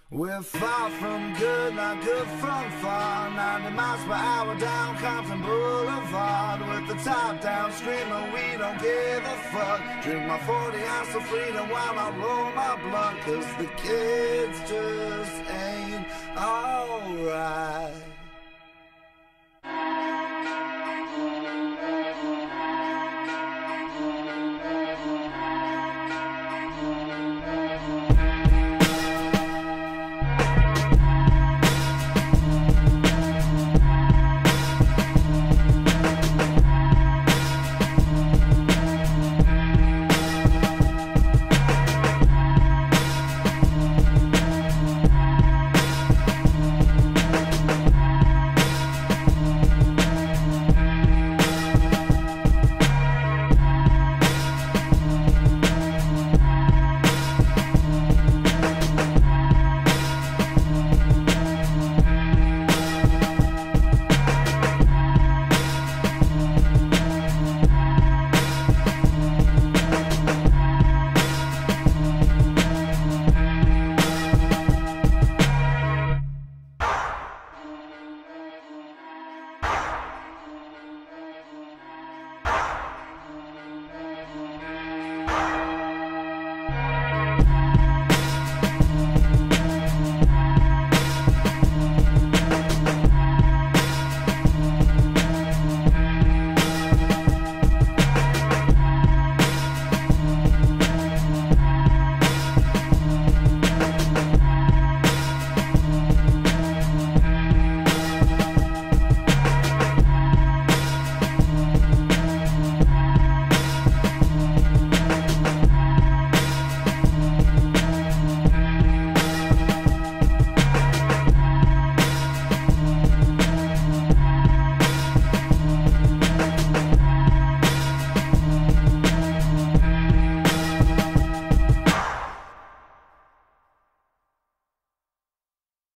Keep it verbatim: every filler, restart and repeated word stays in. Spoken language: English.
We're far from good, not good from far. ninety miles per hour down Compton Boulevard, with the top down, screaming we don't give a fuck. Drink my forty ounce of freedom while I roll my blunt, cause the kids just